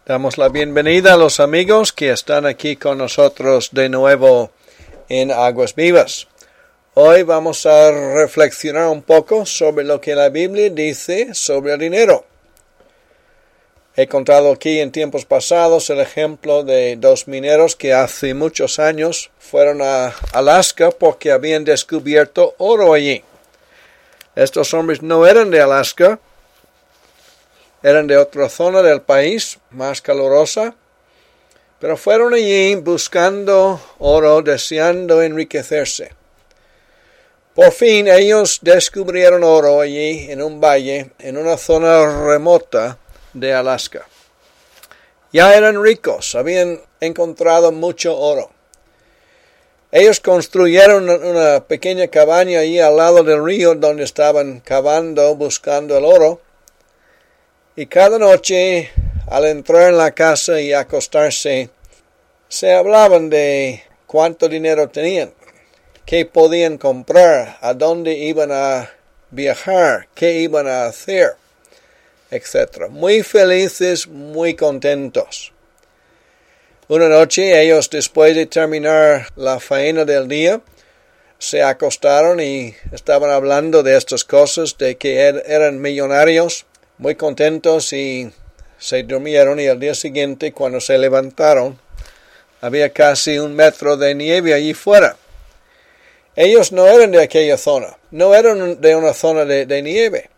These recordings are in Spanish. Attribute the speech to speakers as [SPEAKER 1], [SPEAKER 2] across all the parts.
[SPEAKER 1] Damos la bienvenida a los amigos que están aquí con nosotros de nuevo en Aguas Vivas. Hoy vamos a reflexionar un poco sobre lo que la Biblia dice sobre el dinero. He contado aquí en tiempos pasados el ejemplo de dos mineros que hace muchos años fueron a Alaska porque habían descubierto oro allí. Estos hombres no eran de Alaska, eran de otra zona del país, más calurosa, pero fueron allí buscando oro, deseando enriquecerse. Por fin ellos descubrieron oro allí en un valle, en una zona remota de Alaska. Ya eran ricos, habían encontrado mucho oro. Ellos construyeron una pequeña cabaña allí al lado del río donde estaban cavando, buscando el oro. Y cada noche, al entrar en la casa y acostarse, se hablaban de cuánto dinero tenían, qué podían comprar, a dónde iban a viajar, qué iban a hacer, etc. Muy felices, muy contentos. Una noche ellos, después de terminar la faena del día, se acostaron y estaban hablando de estas cosas, de que eran millonarios, muy contentos, y se durmieron, y al día siguiente, cuando se levantaron, había casi 1 metro de nieve allí fuera. Ellos no eran de aquella zona, no eran de una zona de nieve.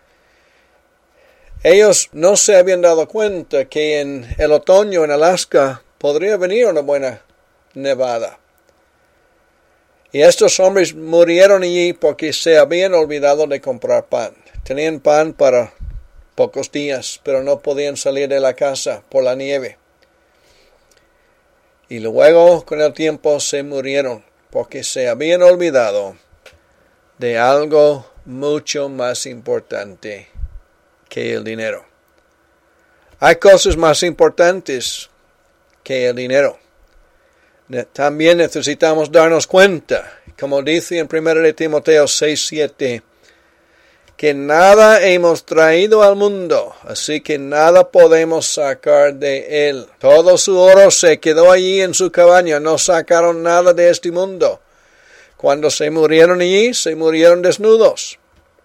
[SPEAKER 1] Ellos no se habían dado cuenta que en el otoño en Alaska podría venir una buena nevada. Y estos hombres murieron allí porque se habían olvidado de comprar pan. Tenían pan para pocos días, pero no podían salir de la casa por la nieve. Y luego, con el tiempo, se murieron porque se habían olvidado de algo mucho más importante que el dinero. Hay cosas más importantes que el dinero. También necesitamos darnos cuenta, como dice en 1 Timoteo 6:7, que nada hemos traído al mundo, así que nada podemos sacar de él. Todo su oro se quedó allí en su cabaña, no sacaron nada de este mundo. Cuando se murieron allí, se murieron desnudos.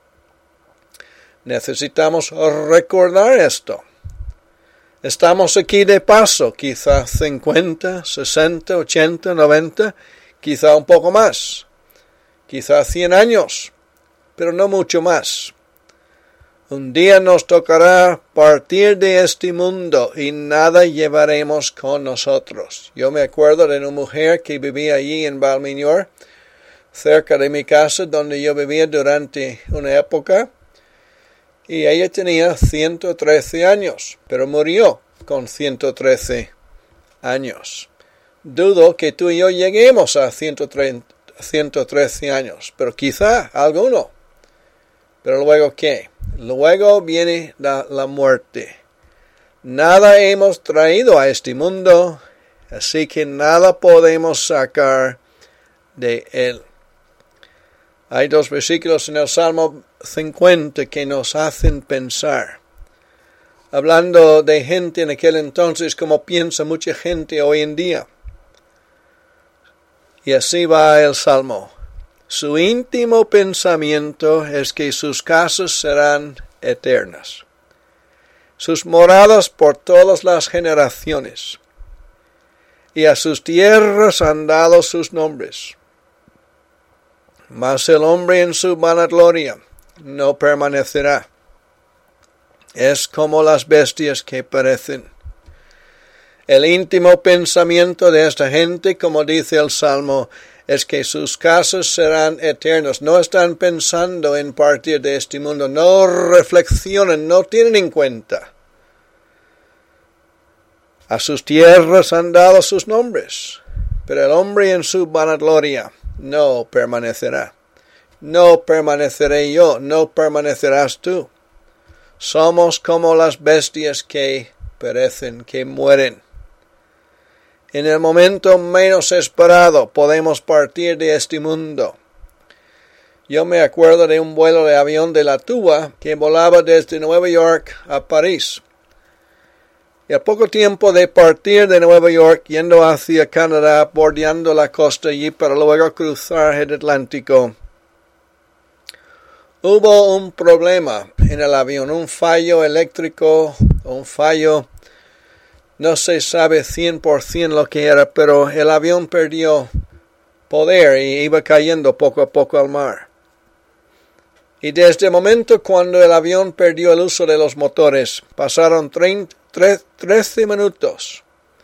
[SPEAKER 1] Necesitamos recordar esto. Estamos aquí de paso, quizá 50, 60, 80, 90, quizá un poco más, quizá 100 años. Pero no mucho más. Un día nos tocará partir de este mundo y nada llevaremos con nosotros. Yo me acuerdo de una mujer que vivía allí en Balmiñor, cerca de mi casa, donde yo vivía durante una época, y ella tenía 113 años, pero murió con 113 años. Dudo que tú y yo lleguemos a 113 años, pero quizá alguno. Pero luego, ¿qué? Luego viene la muerte. Nada hemos traído a este mundo, así que nada podemos sacar de él. Hay 2 versículos en el Salmo 50 que nos hacen pensar. Hablando de gente en aquel entonces, como piensa mucha gente hoy en día. Y así va el Salmo. Su íntimo pensamiento es que sus casas serán eternas, sus moradas por todas las generaciones, y a sus tierras han dado sus nombres. Mas el hombre en su vanagloria no permanecerá. Es como las bestias que perecen. El íntimo pensamiento de esta gente, como dice el Salmo, es que sus casas serán eternas. No están pensando en partir de este mundo. No reflexionan, no tienen en cuenta. A sus tierras han dado sus nombres, pero el hombre en su vanagloria no permanecerá. No permaneceré yo, no permanecerás tú. Somos como las bestias que perecen, que mueren. En el momento menos esperado podemos partir de este mundo. Yo me acuerdo de un vuelo de avión de la TUA que volaba desde Nueva York a París. Y a poco tiempo de partir de Nueva York, yendo hacia Canadá, bordeando la costa allí para luego cruzar el Atlántico, hubo un problema en el avión, un fallo eléctrico, un fallo, no se sabe 100% lo que era, pero el avión perdió poder y iba cayendo poco a poco al mar. Y desde el momento cuando el avión perdió el uso de los motores, pasaron 13 minutos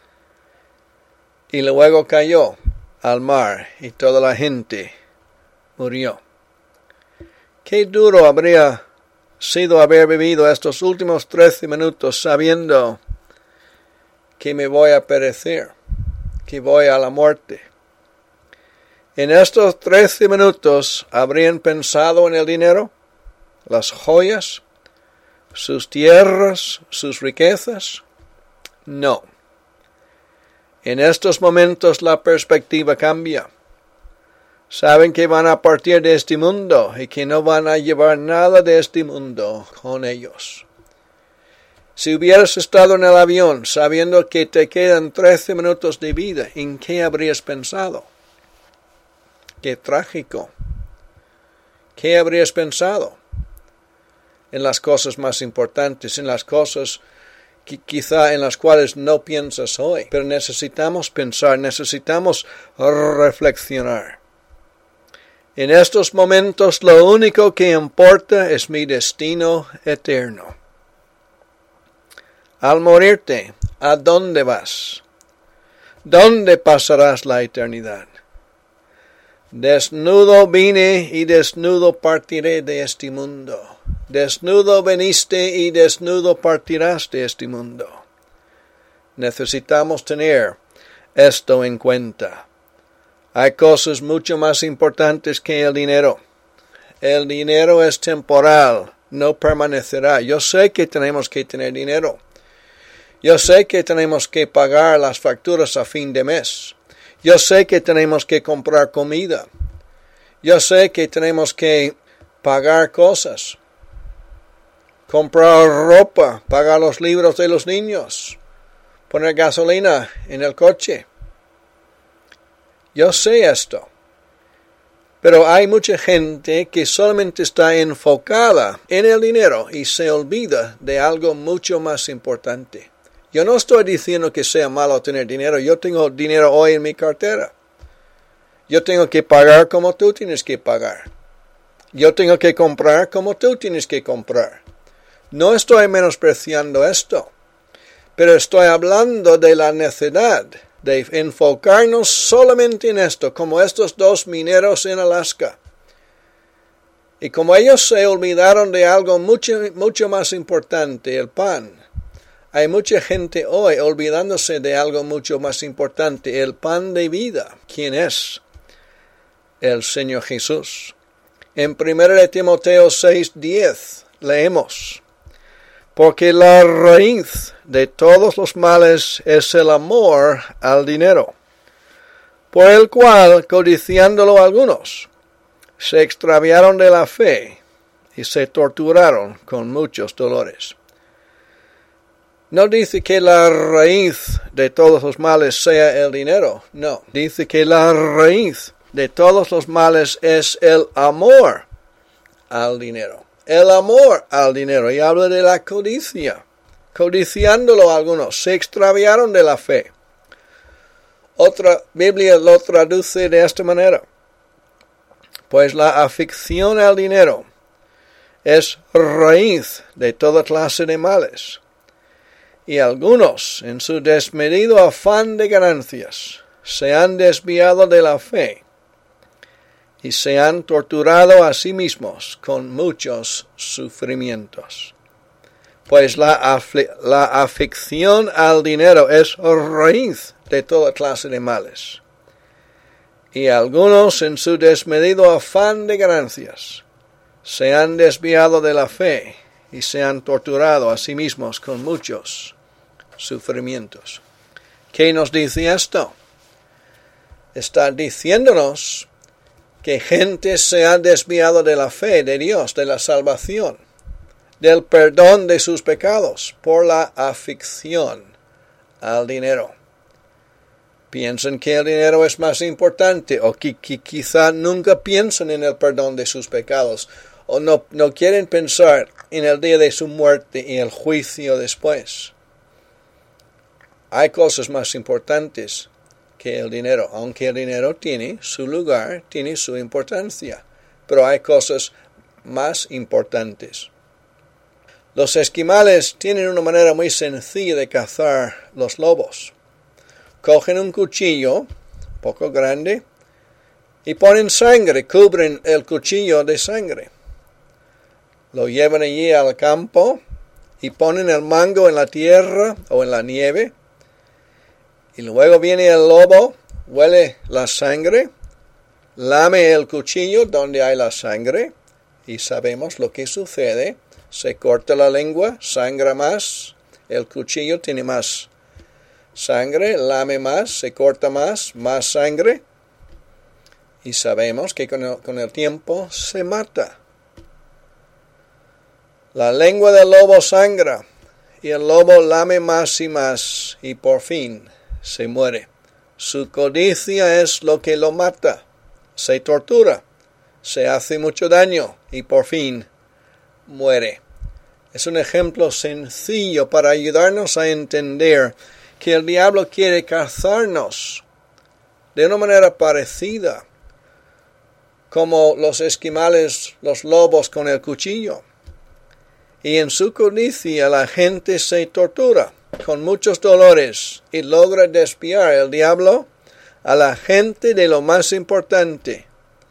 [SPEAKER 1] y luego cayó al mar y toda la gente murió. Qué duro habría sido haber vivido estos últimos 13 minutos sabiendo que me voy a perecer, que voy a la muerte. En estos 13 minutos habrían pensado en el dinero, las joyas, sus tierras, sus riquezas. No. En estos momentos la perspectiva cambia. Saben que van a partir de este mundo y que no van a llevar nada de este mundo con ellos. Si hubieras estado en el avión sabiendo que te quedan 13 minutos de vida, ¿en qué habrías pensado? Qué trágico. ¿Qué habrías pensado? En las cosas más importantes, en las cosas quizá en las cuales no piensas hoy. Pero necesitamos pensar, necesitamos reflexionar. En estos momentos lo único que importa es mi destino eterno. Al morirte, ¿a dónde vas? ¿Dónde pasarás la eternidad? Desnudo vine y desnudo partiré de este mundo. Desnudo veniste y desnudo partirás de este mundo. Necesitamos tener esto en cuenta. Hay cosas mucho más importantes que el dinero. El dinero es temporal, no permanecerá. Yo sé que tenemos que tener dinero. Yo sé que tenemos que pagar las facturas a fin de mes. Yo sé que tenemos que comprar comida. Yo sé que tenemos que pagar cosas. Comprar ropa, pagar los libros de los niños, poner gasolina en el coche. Yo sé esto. Pero hay mucha gente que solamente está enfocada en el dinero y se olvida de algo mucho más importante. Yo no estoy diciendo que sea malo tener dinero. Yo tengo dinero hoy en mi cartera. Yo tengo que pagar como tú tienes que pagar. Yo tengo que comprar como tú tienes que comprar. No estoy menospreciando esto, pero estoy hablando de la necesidad de enfocarnos solamente en esto, como estos dos mineros en Alaska. Y como ellos se olvidaron de algo mucho más importante, el pan. Hay mucha gente hoy olvidándose de algo mucho más importante, el pan de vida. ¿Quién es? El Señor Jesús. En 1 Timoteo 6:10 leemos: porque la raíz de todos los males es el amor al dinero, por el cual, codiciándolo algunos, se extraviaron de la fe y se torturaron con muchos dolores. No dice que la raíz de todos los males sea el dinero, no. Dice que la raíz de todos los males es el amor al dinero. El amor al dinero, y habla de la codicia. Codiciándolo algunos, se extraviaron de la fe. Otra Biblia lo traduce de esta manera: pues la afición al dinero es raíz de toda clase de males. Y algunos, en su desmedido afán de ganancias, se han desviado de la fe y se han torturado a sí mismos con muchos sufrimientos. Pues la afición al dinero es raíz de toda clase de males. Y algunos, en su desmedido afán de ganancias, se han desviado de la fe y se han torturado a sí mismos con muchos sufrimientos. ¿Qué nos dice esto? Está diciéndonos que gente se ha desviado de la fe de Dios, de la salvación, del perdón de sus pecados, por la afición al dinero. Piensan que el dinero es más importante o que quizá nunca piensan en el perdón de sus pecados o no quieren pensar en el día de su muerte y el juicio después. Hay cosas más importantes que el dinero, aunque el dinero tiene su lugar, tiene su importancia, pero hay cosas más importantes. Los esquimales tienen una manera muy sencilla de cazar los lobos. Cogen un cuchillo, un poco grande, y ponen sangre, cubren el cuchillo de sangre. Lo llevan allí al campo y ponen el mango en la tierra o en la nieve. Y luego viene el lobo, huele la sangre, lame el cuchillo donde hay la sangre y sabemos lo que sucede. Se corta la lengua, sangra más, el cuchillo tiene más sangre, lame más, se corta más sangre y sabemos que con el tiempo se mata. La lengua del lobo sangra y el lobo lame más y por fin se muere. Su codicia es lo que lo mata. Se tortura, se hace mucho daño y por fin muere. Es un ejemplo sencillo para ayudarnos a entender que el diablo quiere cazarnos de una manera parecida como los esquimales, los lobos con el cuchillo. Y en su codicia la gente se tortura con muchos dolores y logra desviar el diablo a la gente de lo más importante.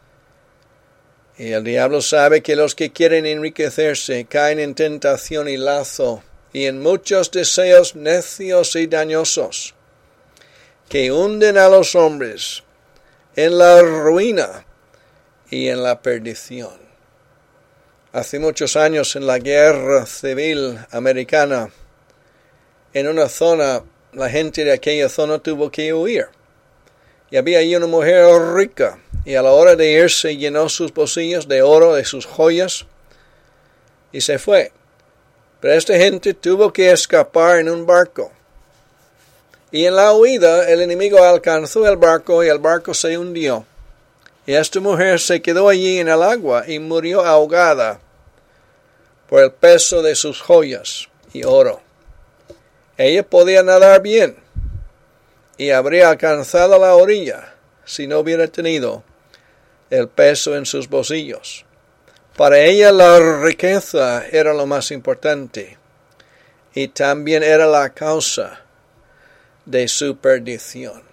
[SPEAKER 1] Y el diablo sabe que los que quieren enriquecerse caen en tentación y lazo y en muchos deseos necios y dañosos que hunden a los hombres en la ruina y en la perdición. Hace muchos años en la guerra civil americana, en una zona, la gente de aquella zona tuvo que huir. Y había allí una mujer rica, y a la hora de irse llenó sus bolsillos de oro, de sus joyas, y se fue. Pero esta gente tuvo que escapar en un barco. Y en la huida el enemigo alcanzó el barco y el barco se hundió. Y esta mujer se quedó allí en el agua y murió ahogada por el peso de sus joyas y oro. Ella podía nadar bien y habría alcanzado la orilla si no hubiera tenido el peso en sus bolsillos. Para ella la riqueza era lo más importante y también era la causa de su perdición.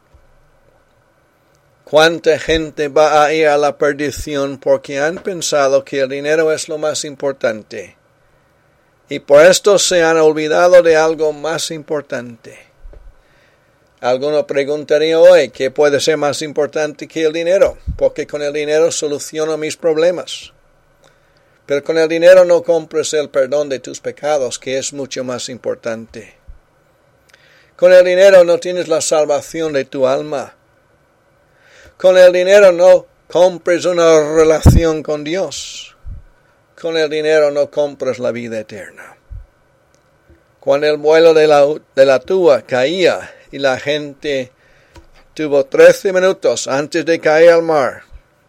[SPEAKER 1] ¿Cuánta gente va a ir a la perdición porque han pensado que el dinero es lo más importante y por esto se han olvidado de algo más importante? Alguno preguntaría hoy, ¿qué puede ser más importante que el dinero? Porque con el dinero soluciono mis problemas. Pero con el dinero no compras el perdón de tus pecados, que es mucho más importante. Con el dinero no tienes la salvación de tu alma. Con el dinero no compras una relación con Dios. Con el dinero no compras la vida eterna. Cuando el vuelo de la Tua caía y la gente tuvo 13 minutos antes de caer al mar,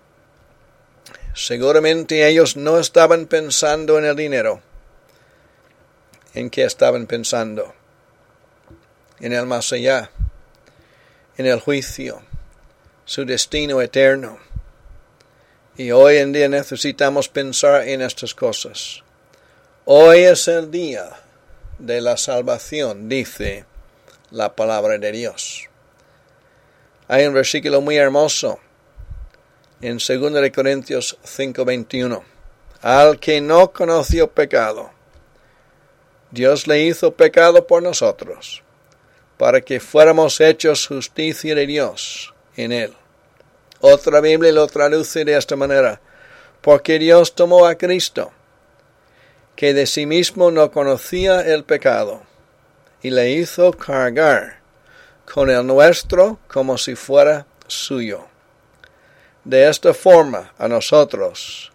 [SPEAKER 1] seguramente ellos no estaban pensando en el dinero. ¿En qué estaban pensando? En el más allá, en el juicio, su destino eterno. Y hoy en día necesitamos pensar en estas cosas. Hoy es el día de la salvación, dice la palabra de Dios. Hay un versículo muy hermoso en 2 Corintios 5:21. Al que no conoció pecado, Dios le hizo pecado por nosotros, para que fuéramos hechos justicia de Dios en él. Otra Biblia lo traduce de esta manera: porque Dios tomó a Cristo, que de sí mismo no conocía el pecado, y le hizo cargar con el nuestro como si fuera suyo. De esta forma, a nosotros,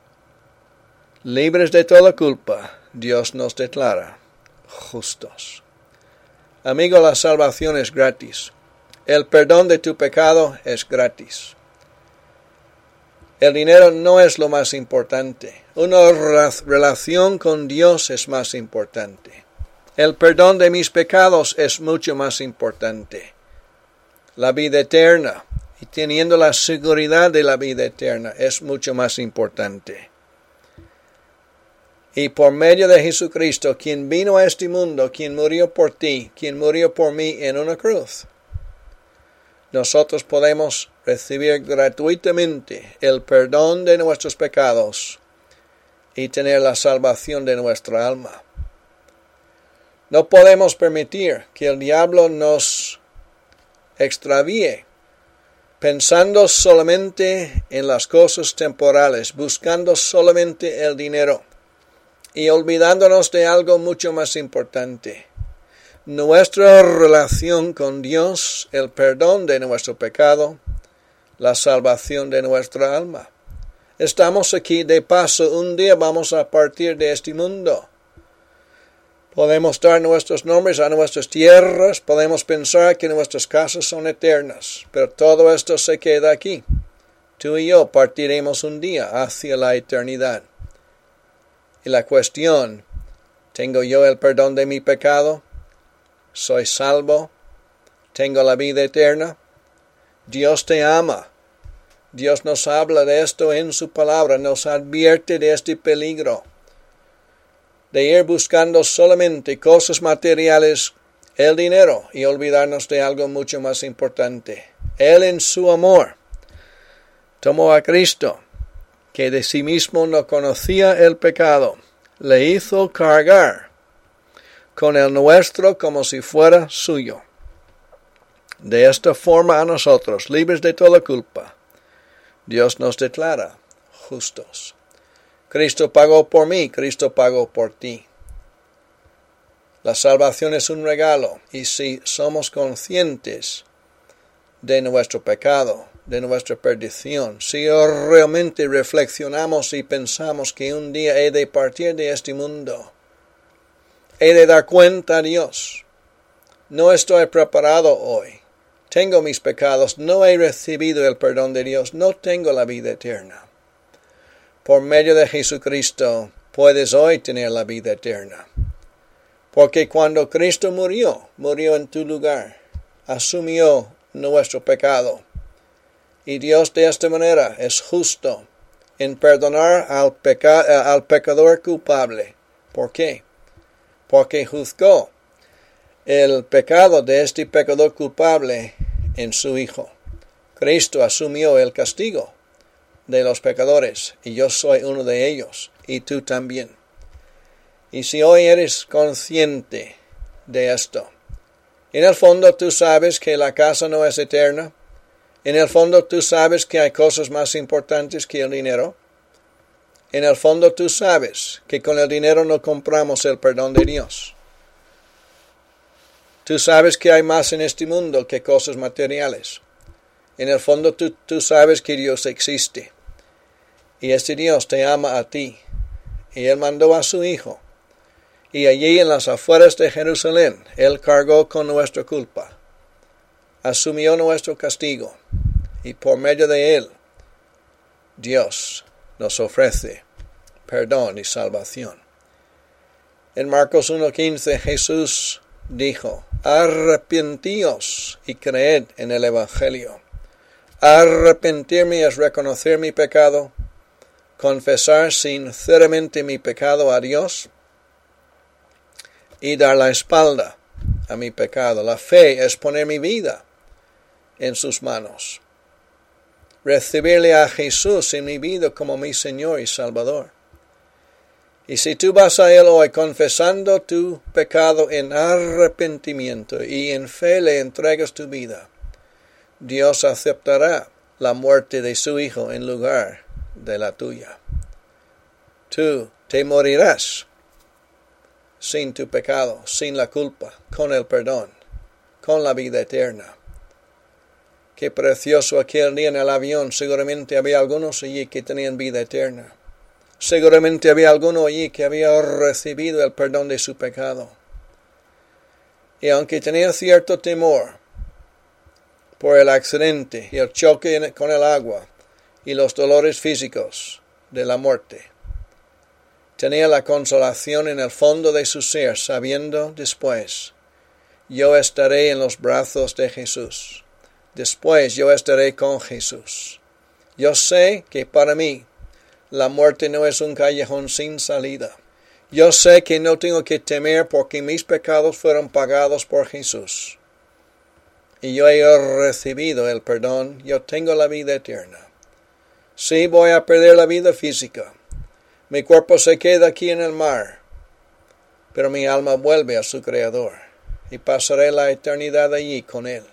[SPEAKER 1] libres de toda culpa, Dios nos declara justos. Amigo, la salvación es gratis. El perdón de tu pecado es gratis. El dinero no es lo más importante. Una relación con Dios es más importante. El perdón de mis pecados es mucho más importante. La vida eterna y teniendo la seguridad de la vida eterna es mucho más importante. Y por medio de Jesucristo, quien vino a este mundo, quien murió por ti, quien murió por mí en una cruz, nosotros podemos recibir gratuitamente el perdón de nuestros pecados y tener la salvación de nuestra alma. No podemos permitir que el diablo nos extravíe pensando solamente en las cosas temporales, buscando solamente el dinero y olvidándonos de algo mucho más importante. Nuestra relación con Dios, el perdón de nuestro pecado, la salvación de nuestra alma. Estamos aquí de paso, un día vamos a partir de este mundo. Podemos dar nuestros nombres a nuestras tierras, podemos pensar que nuestras casas son eternas, pero todo esto se queda aquí. Tú y yo partiremos un día hacia la eternidad. Y la cuestión, ¿tengo yo el perdón de mi pecado? ¿Soy salvo? ¿Tengo la vida eterna? Dios te ama. Dios nos habla de esto en su palabra, nos advierte de este peligro de ir buscando solamente cosas materiales, el dinero, y olvidarnos de algo mucho más importante. Él en su amor tomó a Cristo, que de sí mismo no conocía el pecado, le hizo cargar con el nuestro como si fuera suyo. De esta forma a nosotros, libres de toda culpa, Dios nos declara justos. Cristo pagó por mí, Cristo pagó por ti. La salvación es un regalo, y si somos conscientes de nuestro pecado, de nuestra perdición, si realmente reflexionamos y pensamos que un día he de partir de este mundo, he de dar cuenta a Dios. No estoy preparado hoy. Tengo mis pecados, no he recibido el perdón de Dios, no tengo la vida eterna. Por medio de Jesucristo puedes hoy tener la vida eterna. Porque cuando Cristo murió en tu lugar, asumió nuestro pecado. Y Dios de esta manera es justo en perdonar al pecador culpable. ¿Por qué? Porque juzgó el pecado de este pecador culpable en su Hijo. Cristo asumió el castigo de los pecadores, y yo soy uno de ellos, y tú también. Y si hoy eres consciente de esto, en el fondo tú sabes que la casa no es eterna, en el fondo tú sabes que hay cosas más importantes que el dinero, en el fondo tú sabes que con el dinero no compramos el perdón de Dios. Tú sabes que hay más en este mundo que cosas materiales. En el fondo tú sabes que Dios existe. Y este Dios te ama a ti. Y Él mandó a su Hijo. Y allí en las afueras de Jerusalén, Él cargó con nuestra culpa. Asumió nuestro castigo. Y por medio de Él, Dios nos ofrece perdón y salvación. En Marcos 1:15 Jesús dijo: arrepentíos y creed en el Evangelio. Arrepentirme es reconocer mi pecado, confesar sinceramente mi pecado a Dios y dar la espalda a mi pecado. La fe es poner mi vida en sus manos. Recibirle a Jesús en mi vida como mi Señor y Salvador. Y si tú vas a Él hoy confesando tu pecado en arrepentimiento y en fe le entregas tu vida, Dios aceptará la muerte de su Hijo en lugar de la tuya. Tú te morirás sin tu pecado, sin la culpa, con el perdón, con la vida eterna. Qué precioso aquel día en el avión. Seguramente había algunos allí que tenían vida eterna. Seguramente había alguno allí que había recibido el perdón de su pecado. Y aunque tenía cierto temor por el accidente y el choque con el agua y los dolores físicos de la muerte, tenía la consolación en el fondo de su ser, sabiendo después, yo estaré en los brazos de Jesús. Después yo estaré con Jesús. Yo sé que para mí la muerte no es un callejón sin salida. Yo sé que no tengo que temer porque mis pecados fueron pagados por Jesús. Y yo he recibido el perdón, yo tengo la vida eterna. Sí, voy a perder la vida física. Mi cuerpo se queda aquí en el mar, pero mi alma vuelve a su Creador y pasaré la eternidad allí con Él.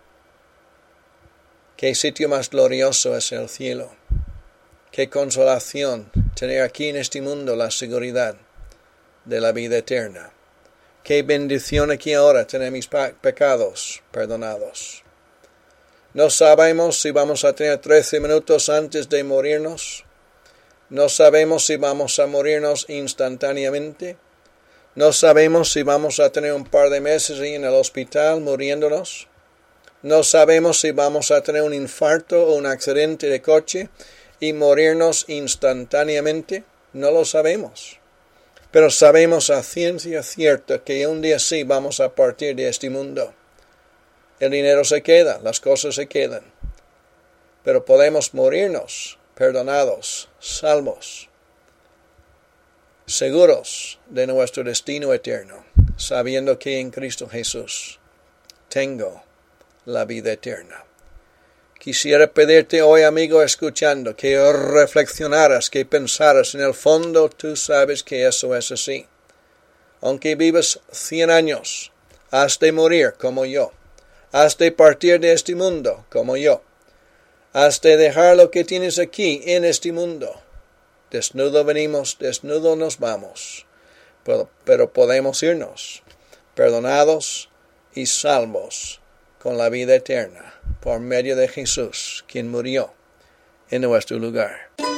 [SPEAKER 1] Qué sitio más glorioso es el cielo. Qué consolación tener aquí en este mundo la seguridad de la vida eterna. Qué bendición aquí ahora tener mis pecados perdonados. No sabemos si vamos a tener 13 minutos antes de morirnos. No sabemos si vamos a morirnos instantáneamente. No sabemos si vamos a tener un par de meses ahí en el hospital muriéndonos. No sabemos si vamos a tener un infarto o un accidente de coche y morirnos instantáneamente. No lo sabemos. Pero sabemos a ciencia cierta que un día sí vamos a partir de este mundo. El dinero se queda, las cosas se quedan. Pero podemos morirnos perdonados, salvos, seguros de nuestro destino eterno, sabiendo que en Cristo Jesús tengo la vida eterna. Quisiera pedirte hoy, amigo, escuchando, que reflexionaras, que pensaras. En el fondo tú sabes que eso es así. Aunque vivas 100 años, has de morir como yo. Has de partir de este mundo como yo. Has de dejar lo que tienes aquí en este mundo. Desnudo venimos, desnudo nos vamos. Pero podemos irnos, perdonados y salvos, con la vida eterna, por medio de Jesús, quien murió en nuestro lugar.